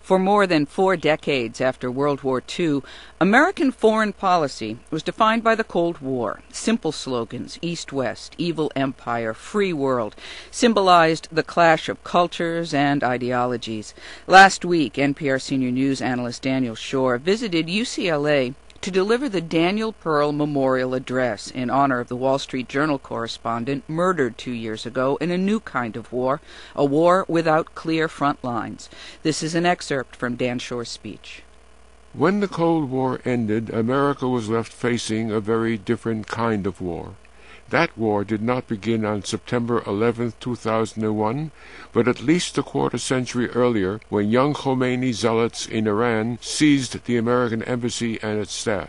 For more than 4 decades after World War II, American foreign policy was defined by the Cold War. Simple slogans, East-West, evil empire, free world, symbolized the clash of cultures and ideologies. Last week, NPR senior news analyst Daniel Schorr visited UCLA to deliver the Daniel Pearl Memorial Address in honor of the Wall Street Journal correspondent murdered 2 years ago in a new kind of war, a war without clear front lines. This is an excerpt from Dan Schorr's speech. When the Cold War ended, America was left facing a very different kind of war. That war did not begin on September 11, 2001, but at least a quarter century earlier, when young Khomeini zealots in Iran seized the American embassy and its staff.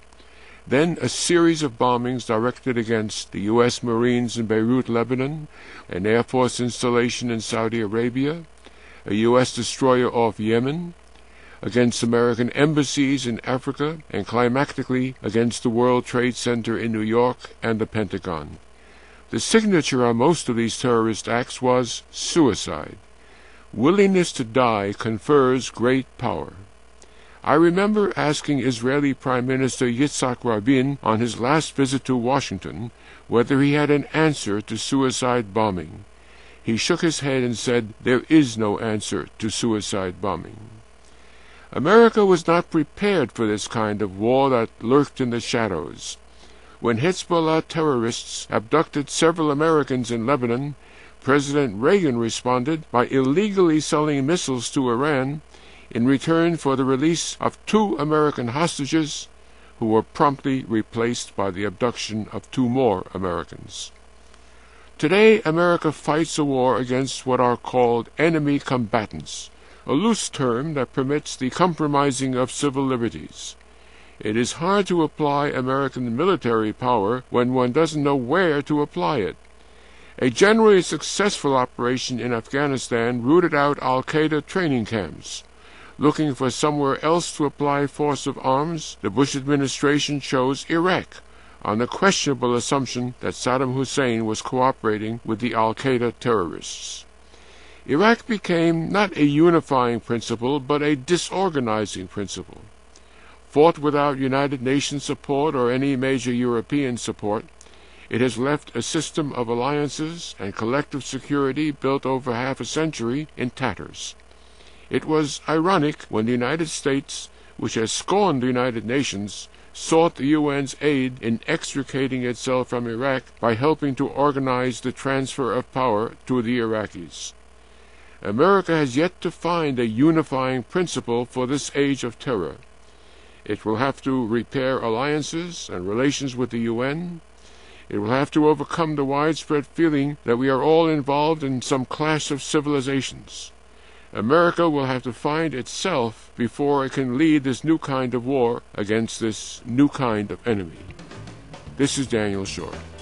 Then a series of bombings directed against the U.S. Marines in Beirut, Lebanon, an Air Force installation in Saudi Arabia, a U.S. destroyer off Yemen, against American embassies in Africa, and climactically against the World Trade Center in New York and the Pentagon. The signature on most of these terrorist acts was suicide. Willingness to die confers great power. I remember asking Israeli Prime Minister Yitzhak Rabin on his last visit to Washington whether he had an answer to suicide bombing. He shook his head and said, "There is no answer to suicide bombing." America was not prepared for this kind of war that lurked in the shadows. When Hezbollah terrorists abducted several Americans in Lebanon, President Reagan responded by illegally selling missiles to Iran in return for the release of 2 American hostages who were promptly replaced by the abduction of 2 more Americans. Today, America fights a war against what are called enemy combatants, a loose term that permits the compromising of civil liberties. It is hard to apply American military power when one doesn't know where to apply it. A generally successful operation in Afghanistan rooted out al-Qaeda training camps. Looking for somewhere else to apply force of arms, the Bush administration chose Iraq, on the questionable assumption that Saddam Hussein was cooperating with the al-Qaeda terrorists. Iraq became not a unifying principle, but a disorganizing principle. Fought without United Nations support or any major European support, it has left a system of alliances and collective security built over half a century in tatters. It was ironic when the United States, which has scorned the United Nations, sought the UN's aid in extricating itself from Iraq by helping to organize the transfer of power to the Iraqis. America has yet to find a unifying principle for this age of terror. It will have to repair alliances and relations with the UN. It will have to overcome the widespread feeling that we are all involved in some clash of civilizations. America will have to find itself before it can lead this new kind of war against this new kind of enemy. This is Daniel Schorr.